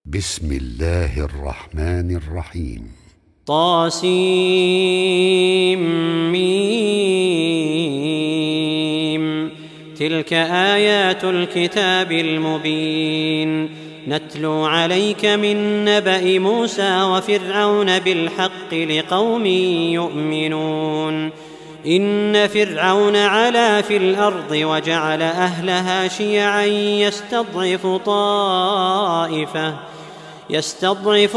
بسم الله الرحمن الرحيم. طاسيم. تلك آيات الكتاب المبين نتلو عليك من نبأ موسى وفرعون بالحق لقوم يؤمنون. إن فرعون علا في الأرض وجعل أهلها شيعا يستضعف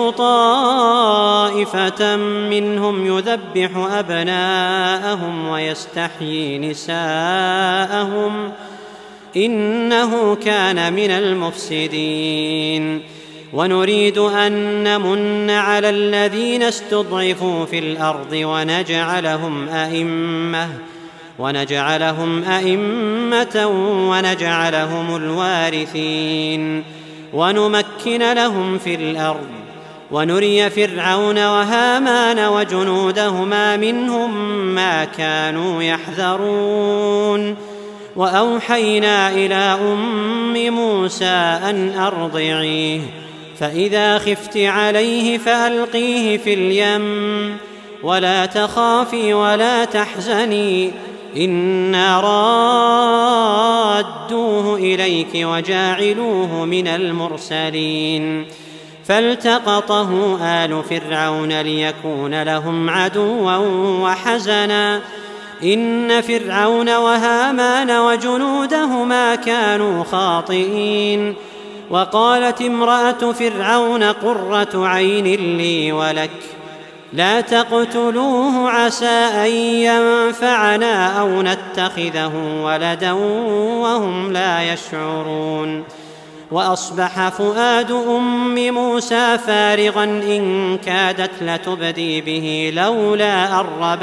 طائفة منهم يذبح أبناءهم ويستحيي نساءهم إنه كان من المفسدين. ونريد أن نمن على الذين استضعفوا في الأرض ونجعلهم أئمة ونجعلهم الوارثين ونمكن لهم في الأرض ونري فرعون وهامان وجنودهما منهم ما كانوا يحذرون. وأوحينا إلى أم موسى أن أرضعيه فإذا خفت عليه فألقيه في اليم ولا تخافي ولا تحزني إنا رادوه إليك وجاعلوه من المرسلين. فالتقطه آل فرعون ليكون لهم عدوا وحزنا إن فرعون وهامان وجنودهما كانوا خاطئين. وقالت امرأة فرعون قرة عين لي ولك لا تقتلوه عسى أن ينفعنا أو نتخذه ولدا وهم لا يشعرون. وأصبح فؤاد أم موسى فارغا إن كادت لتبدي به لولا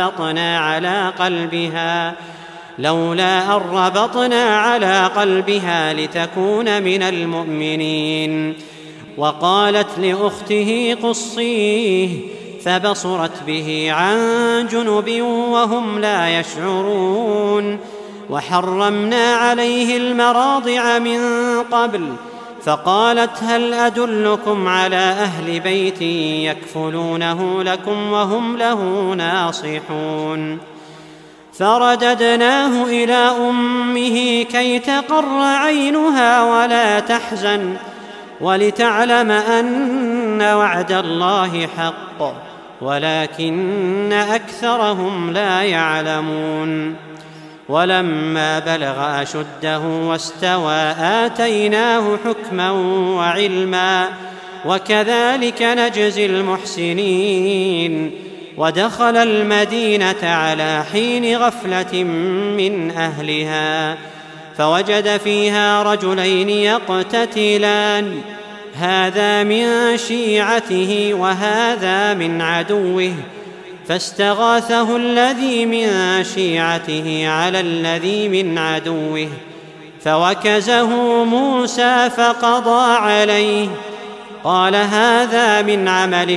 أن ربطنا على قلبها لتكون من المؤمنين. وقالت لأخته قصيه فبصرت به عن جنب وهم لا يشعرون. وحرمنا عليه المراضع من قبل فقالت هل أدلكم على أهل بيت يكفلونه لكم وهم له ناصحون. فرددناه إلى أمه كي تقر عينها ولا تحزن ولتعلم أن وعد الله حق ولكن أكثرهم لا يعلمون. ولما بلغ أشده واستوى آتيناه حكما وعلما وكذلك نجزي المحسنين. ودخل المدينة على حين غفلة من أهلها فوجد فيها رجلين يقتتلان هذا من شيعته وهذا من عدوه فاستغاثه الذي من شيعته على الذي من عدوه فوكزه موسى فقضى عليه قال هذا من عمل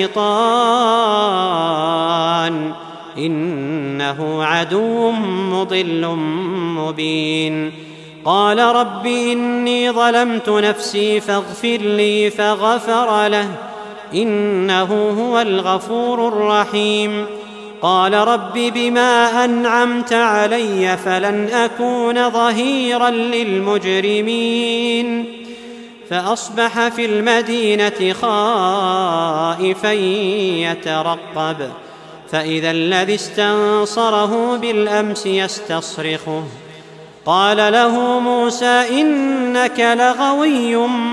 الشيطان إنه عدو مضل مبين. قال رب إني ظلمت نفسي فاغفر لي فغفر له إنه هو الغفور الرحيم. قال رب بما أنعمت علي فلن أكون ظهيرا للمجرمين. فأصبح في المدينة خائفا يترقب فإذا الذي استنصره بالأمس يستصرخه قال له موسى إنك لغوي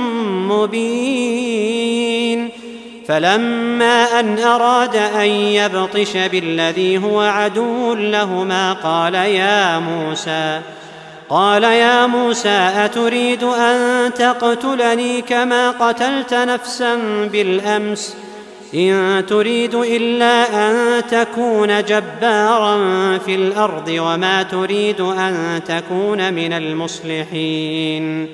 مبين. فلما أن أراد أن يبطش بالذي هو عدو لهما قال يا موسى أتريد أن تقتلني كما قتلت نفسا بالأمس إن تريد إلا أن تكون جبارا في الأرض وما تريد أن تكون من المصلحين.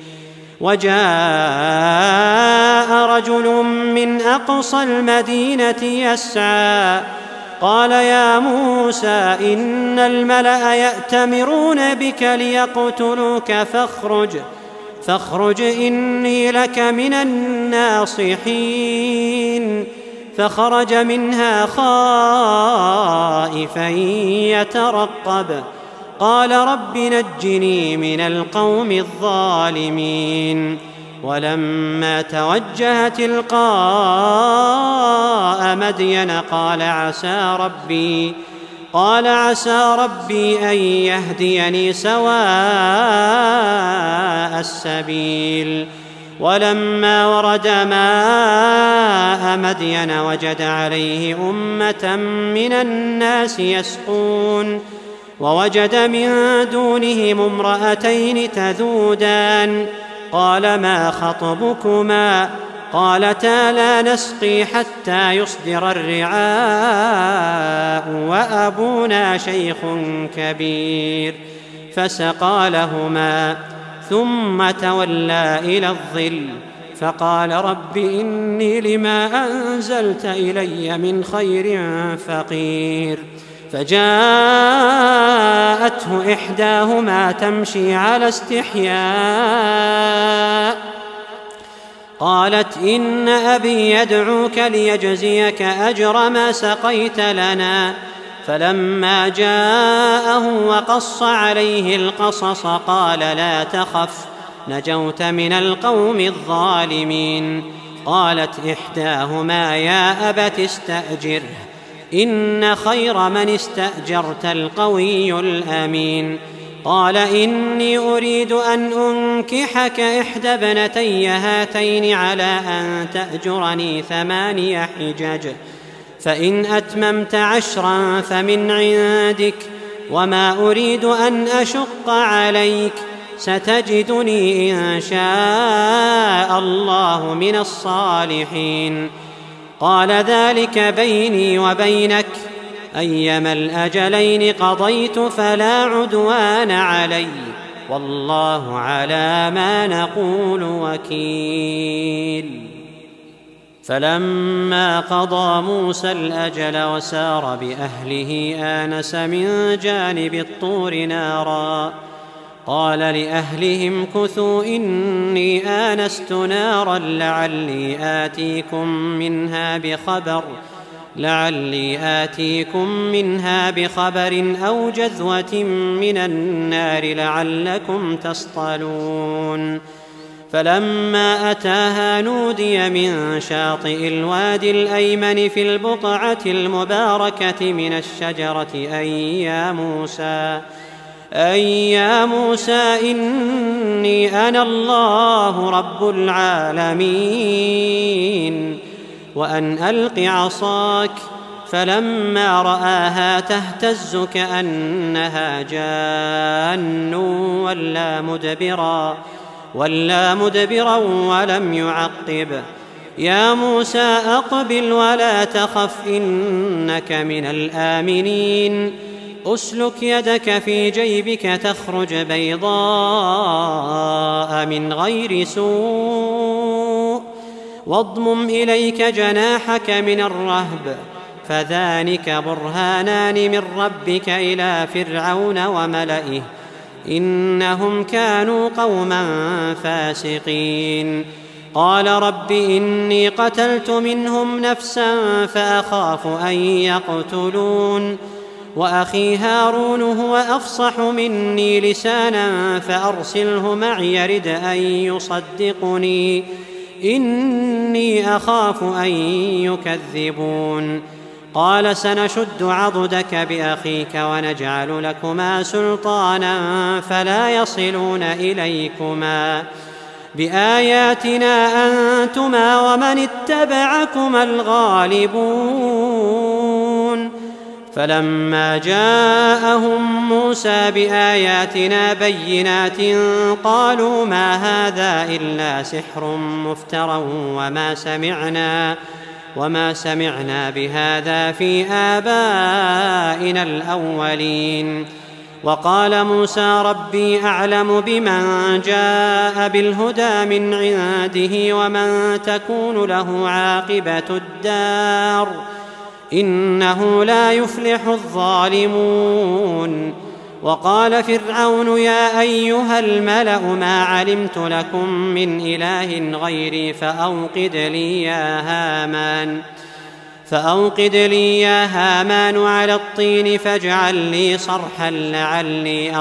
وجاء رجل من أقصى المدينة يسعى قال يا موسى إن الملأ يأتمرون بك ليقتلوك فاخرج فاخرج إني لك من الناصحين. فخرج منها خائفا يترقب، قال رب نجني من القوم الظالمين. ولما توجه تلقاء مدين قال عسى ربي أن يهديني سواء السبيل. ولما ورد ماء مدين وجد عليه أمة من الناس يسقون، ووجد من دونهم امرأتين تذودان، قال ما خطبكما؟ قالتا لا نسقي حتى يصدر الرعاء وأبونا شيخ كبير. فسقى لهما ثم تولى إلى الظل فقال رب إني لما أنزلت إلي من خير فقير. فجاءته إحداهما تمشي على استحياء قالت إن أبي يدعوك ليجزيك أجر ما سقيت لنا. فلما جاءه وقص عليه القصص قال لا تخف نجوت من القوم الظالمين. قالت إحداهما يا أبت استأجره إن خير من استأجرت القوي الأمين. قال إني أريد أن أنكحك إحدى ابنتي هاتين على أن تأجرني 8 حجج، فإن أتممت 10 فمن عندك، وما أريد أن أشق عليك، ستجدني إن شاء الله من الصالحين. قال ذلك بيني وبينك، أيما الأجلين قضيت فلا عدوان علي، والله على ما نقول وكيل. فلما قضى موسى الأجل وسار بأهله آنس من جانب الطور نارا، قال لأهلهم كثوا إني آنست نارا لعلي آتيكم منها بخبر أو جذوة من النار لعلكم تصطلون. فلما أتاها نودي من شاطئ الوادي الأيمن في البقعة المباركة من الشجرة أن يا موسى إني أنا الله رب العالمين وأن ألق عصاك. فلما رآها تهتز كأنها جان ولا مدبرا ولم يعقب. يا موسى أقبل ولا تخف إنك من الآمنين. أسلك يدك في جيبك تخرج بيضاء من غير سوء، واضمم إليك جناحك من الرهب، فذلك برهانان من ربك إلى فرعون وملئه إنهم كانوا قوما فاسقين. قال رب إني قتلت منهم نفسا فأخاف أن يقتلون، وأخي هارون هو أفصح مني لسانا فأرسله معي يرد أن يصدقني إني أخاف أن يكذبون. قال سنشد عضدك بأخيك ونجعل لكما سلطانا فلا يصلون إليكما، بآياتنا أنتما ومن اتبعكما الغالبون. فلما جاءهم موسى بآياتنا بينات قالوا ما هذا إلا سحر مفترى وما سمعنا بهذا في آبائنا الأولين. وقال موسى ربي أعلم بمن جاء بالهدى من عنده ومن تكون له عاقبة الدار، إنه لا يفلح الظالمون. وقال فرعون يا أيها الملأ ما علمت لكم من إله غيري فأوقد لي يا هامان على الطين فاجعل لي صرحا لعلي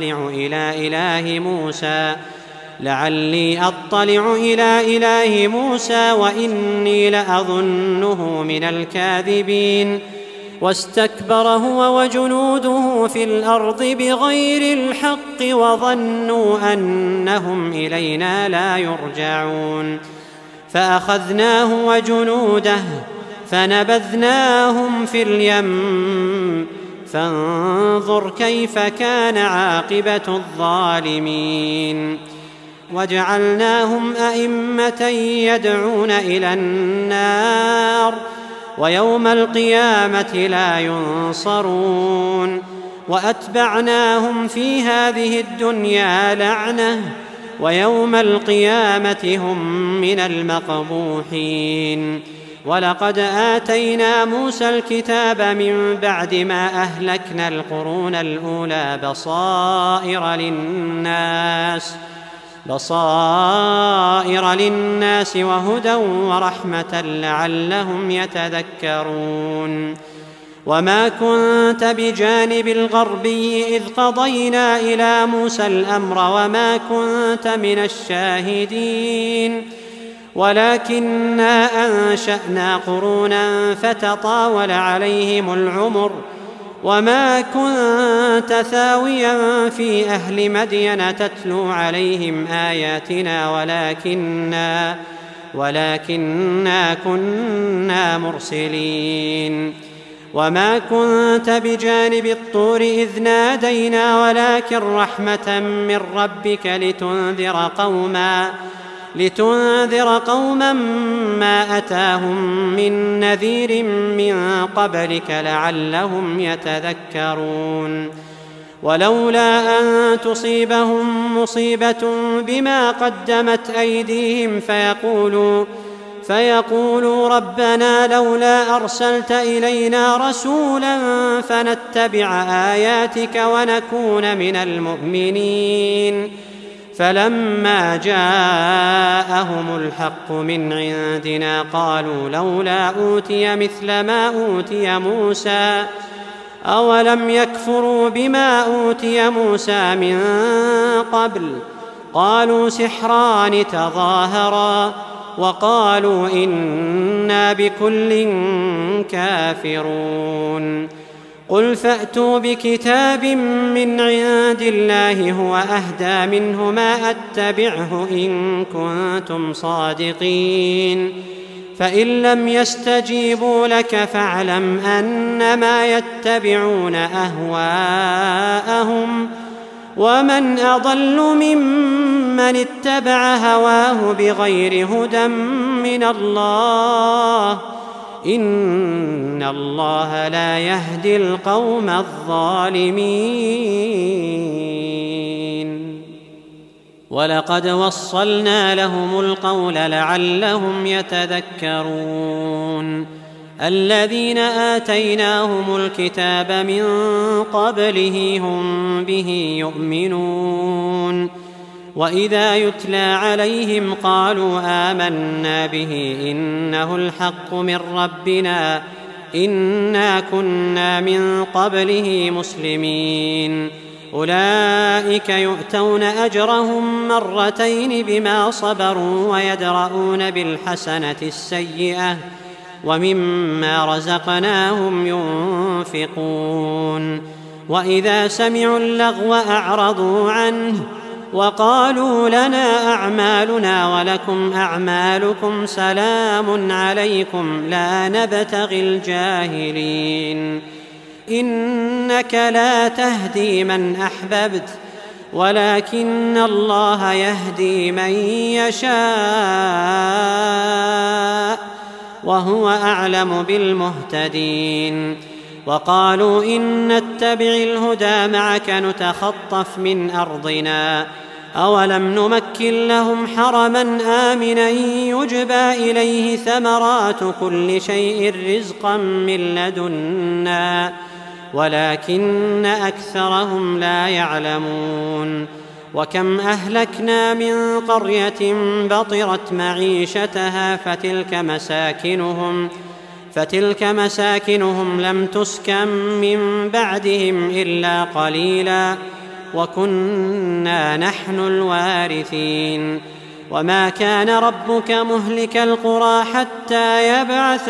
أطلع إلى إله موسى وإني لأظنه من الكاذبين واستكبر هو وجنوده في الأرض بغير الحق وظنوا أنهم إلينا لا يرجعون فأخذناه وجنوده فنبذناهم في اليم فانظر كيف كان عاقبة الظالمين وجعلناهم أئمة يدعون إلى النار ويوم القيامة لا ينصرون وأتبعناهم في هذه الدنيا لعنة ويوم القيامة هم من المقبوحين ولقد آتينا موسى الكتاب من بعد ما أهلكنا القرون الأولى بصائر للناس وهدى ورحمة لعلهم يتذكرون وما كنت بجانب الغربي إذ قضينا إلى موسى الأمر وما كنت من الشاهدين ولكننا أنشأنا قرونا فتطاول عليهم العمر وما كنت ثاويا في أهل مدين تتلو عليهم آياتنا ولكننا كنا مرسلين وما كنت بجانب الطور إذ نادينا ولكن رحمة من ربك لتنذر قوما ما أتاهم من نذير من قبلك لعلهم يتذكرون ولولا أن تصيبهم مصيبة بما قدمت أيديهم فيقولوا ربنا لولا أرسلت إلينا رسولا فنتبع آياتك ونكون من المؤمنين فلما جاءهم الحق من عندنا قالوا لولا أوتي مثل ما أوتي موسى أولم يكفروا بما أوتي موسى من قبل قالوا سحران تظاهرا وقالوا إنا بكل كافرون قل فأتوا بكتاب من عند الله هو أهدى منه ما أتبعه إن كنتم صادقين فإن لم يستجيبوا لك فاعلم أنما يتبعون أهواءهم ومن أضل ممن اتبع هواه بغير هدى من الله إن الله لا يهدي القوم الظالمين ولقد وصلنا لهم القول لعلهم يتذكرون الذين آتيناهم الكتاب من قبله هم به يؤمنون وإذا يتلى عليهم قالوا آمنا به إنه الحق من ربنا إنا كنا من قبله مسلمين أولئك يؤتون أجرهم مرتين بما صبروا ويدرؤون بالحسنة السيئة ومما رزقناهم ينفقون وإذا سمعوا اللغو أعرضوا عنه وقالوا لنا أعمالنا ولكم أعمالكم سلام عليكم لا نبتغي الجاهلين إنك لا تهدي من أحببت ولكن الله يهدي من يشاء وهو أعلم بالمهتدين وقالوا إن نتبع الهدى معك نتخطف من أرضنا أولم نمكن لهم حرما آمنا يجبى إليه ثمرات كل شيء رزقا من لدنا ولكن أكثرهم لا يعلمون. وكم أهلكنا من قرية بطرت معيشتها فتلك مساكنهم لم تسكن من بعدهم إلا قليلا وكنا نحن الوارثين. وما كان ربك مهلك القرى حتى يبعث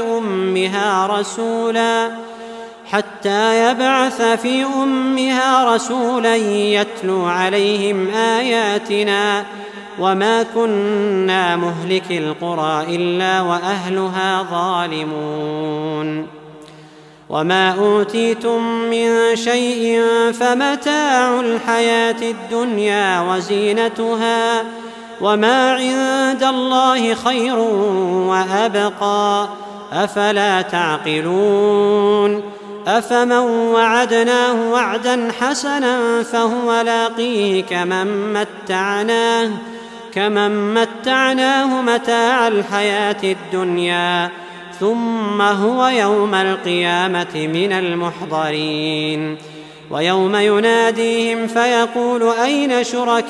في أمها رسولا يتلو عليهم آياتنا وما كنا مهلك القرى إلا وأهلها ظالمون. وما أوتيتم من شيء فمتاع الحياة الدنيا وزينتها وما عند الله خير وأبقى أفلا تعقلون. أفمن وعدناه وعدا حسنا فهو لاقيه كمن متعناه متاع الحياة الدنيا ثم هو يوم القيامة من المحضرين. ويوم يناديهم فيقول أين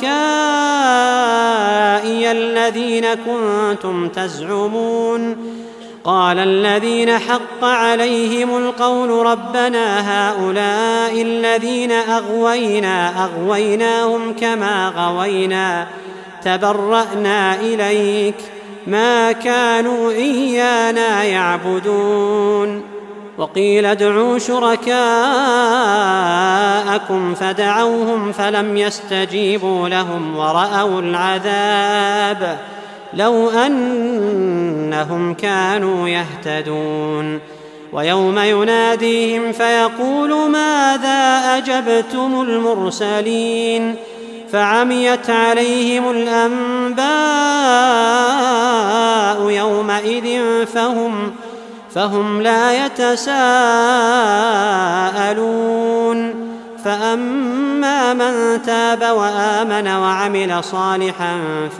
شركائي الذين كنتم تزعمون قال الذين حق عليهم القول ربنا هؤلاء الذين أغويناهم كما غوينا تبرأنا إليك ما كانوا إيانا يعبدون. وقيل ادعوا شركاءكم فدعوهم فلم يستجيبوا لهم ورأوا العذاب لو أنهم كانوا يهتدون. ويوم يناديهم فيقول ماذا أجبتم المرسلين فعميت عليهم الأنباء يومئذ فهم لا يتساءلون. فأما من تاب وآمن وعمل صالحا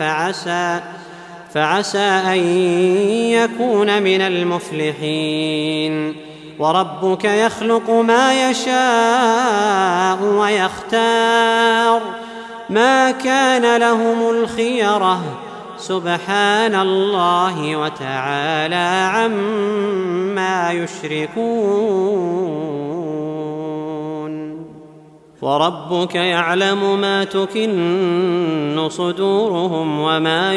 فعسى أن يكون من المفلحين. وربك يخلق ما يشاء ويختار ما كان لهم الخيرة سبحان الله وتعالى عما يشركون. وربك يعلم ما تكن صدورهم وما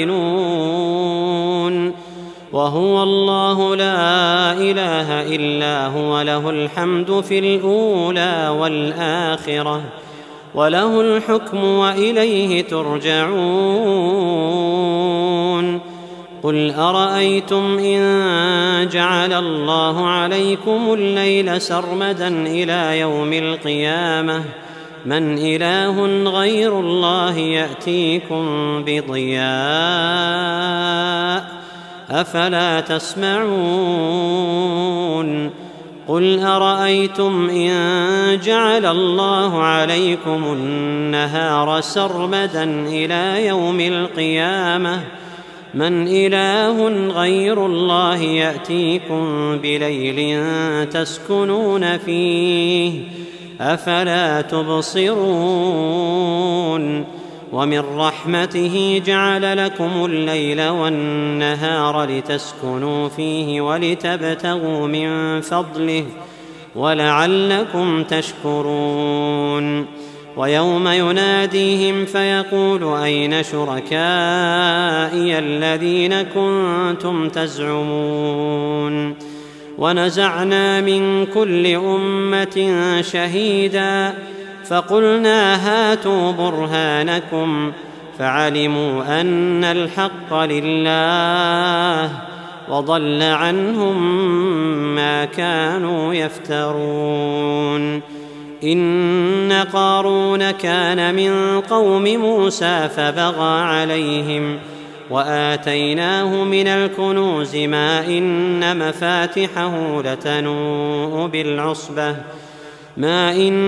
يعلنون وهو الله لا إله إلا هو له الحمد في الأولى والآخرة وله الحكم وإليه ترجعون. قل أرأيتم إن جعل الله عليكم الليل سرمدا إلى يوم القيامة من إله غير الله يأتيكم بضياء أفلا تسمعون. قل أرأيتم إن جعل الله عليكم النهار سرمدا إلى يوم القيامة من إله غير الله يأتيكم بليل تسكنون فيه أفلا تبصرون. ومن رحمته جعل لكم الليل والنهار لتسكنوا فيه ولتبتغوا من فضله ولعلكم تشكرون. ويوم يناديهم فيقول أين شركائي الذين كنتم تزعمون ونزعنا من كل أمة شهيدا فقلنا هاتوا برهانكم فعلموا أن الحق لله وضل عنهم ما كانوا يفترون. إن قارون كان من قوم موسى فبغى عليهم وآتيناه من الكنوز ما إن مفاتحه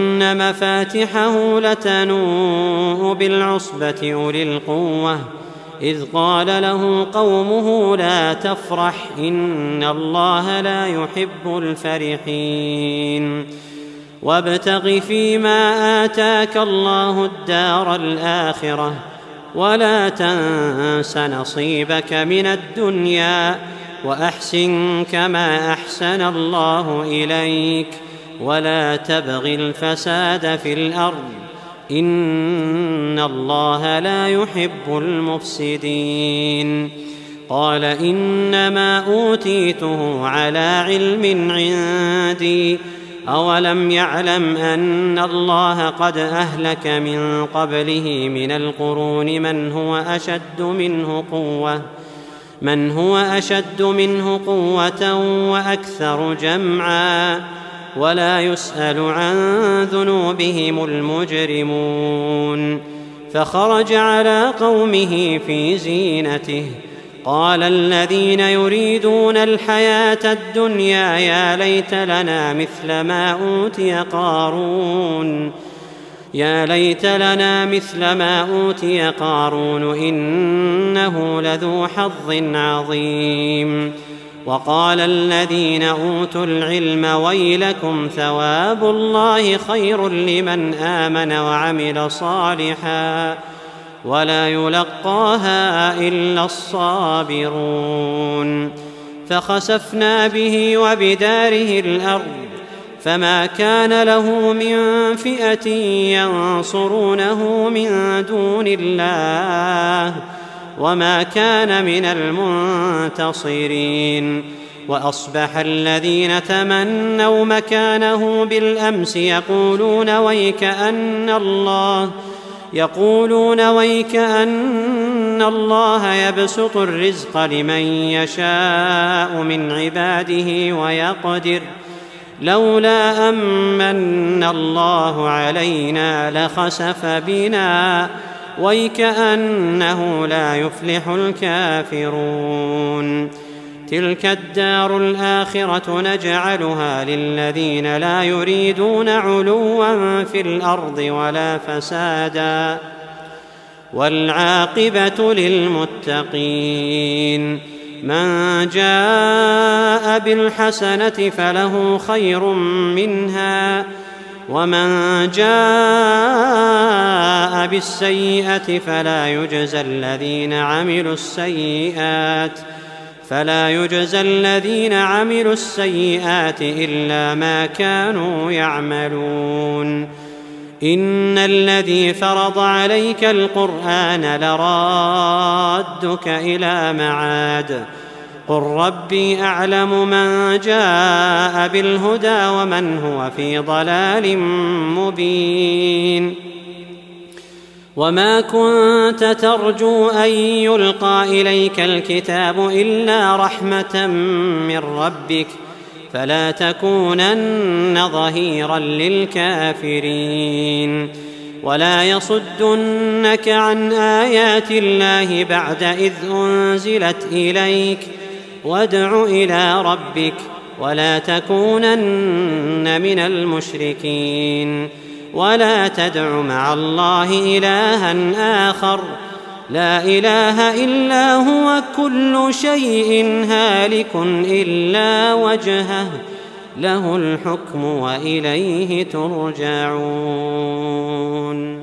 لتنوء بالعصبة أولي القوة إذ قال له قومه لا تفرح إن الله لا يحب الفرحين وابتغ فيما آتاك الله الدار الآخرة ولا تنس نصيبك من الدنيا وأحسن كما أحسن الله إليك ولا تبغ الفساد في الأرض إن الله لا يحب المفسدين قال إنما أوتيته على علم عندي أولم يعلم أن الله قد أهلك من قبله من القرون من هو أشد منه قوة وأكثر جمعا ولا يسأل عن ذنوبهم المجرمون فخرج على قومه في زينته قال الذين يريدون الحياة الدنيا يا ليت لنا مثل ما أوتي قارون إنه لذو حظ عظيم وقال الذين أوتوا العلم ويلكم ثواب الله خير لمن آمن وعمل صالحا ولا يلقاها إلا الصابرون فخسفنا به وبداره الأرض فما كان له من فئة ينصرونه من دون الله وما كان من المنتصرين وأصبح الذين تمنوا مكانه بالأمس يقولون ويك أن الله يبسط الرزق لمن يشاء من عباده ويقدر لولا أمن الله علينا لخسف بنا ويكأنه لا يفلح الكافرون تلك الدار الآخرة نجعلها للذين لا يريدون علوا في الأرض ولا فسادا والعاقبة للمتقين من جاء بالحسنة فله خير منها ومن جاء بالسيئة فلا يجزى الذين عملوا السيئات إلا ما كانوا يعملون إن الذي فرض عليك القرآن لرادك إلى معاد قل ربي أعلم من جاء بالهدى ومن هو في ضلال مبين وما كنت ترجو أن يلقى إليك الكتاب إلا رحمة من ربك فلا تكونن ظهيرا للكافرين ولا يصدنك عن آيات الله بعد إذ أنزلت إليك وادع إلى ربك ولا تكونن من المشركين ولا تدع مع الله إلها آخر لا إله إلا هو كل شيء هالك إلا وجهه له الحكم وإليه ترجعون